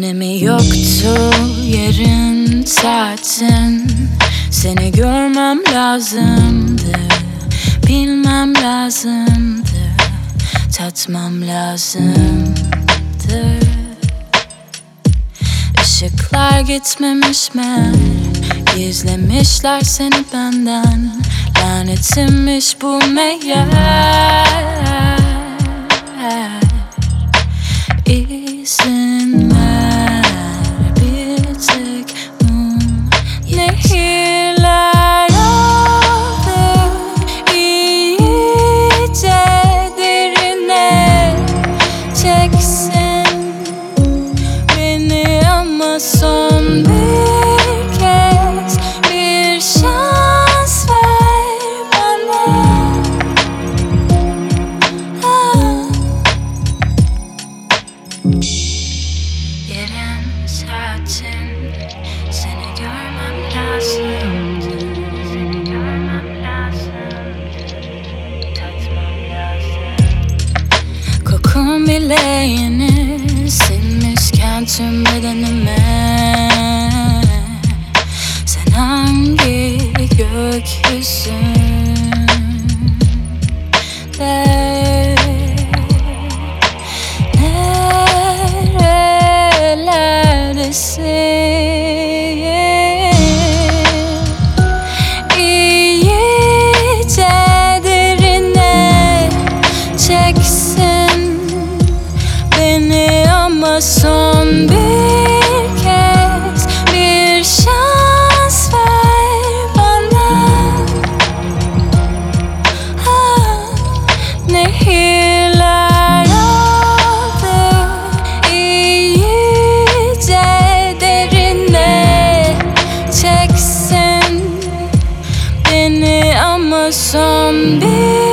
önemi yoktu yarın saatin. Seni görmem lazımdı, bilmem lazımdı, tatmam lazımdı. Işıklar gitmemiş mi? Gizlemişler seni benden. Lanetimmiş bu meğer. İzin ver bir tek mum. Nehirler aldı iyice derine. Çeksin beni ama son bir kez, bir şans ver bana. Yarın saatin, seni görmem lazımdı, seni görmem lazımdı, tatmam lazım. Kokun bile yeni sinmişken tüm bedenime. Sen hangi gökyüzünde? İyice derine çeksin beni ama son bir kez, bir şans ver bana. Nehirler aldı iyice derine çeksin beni ama son bir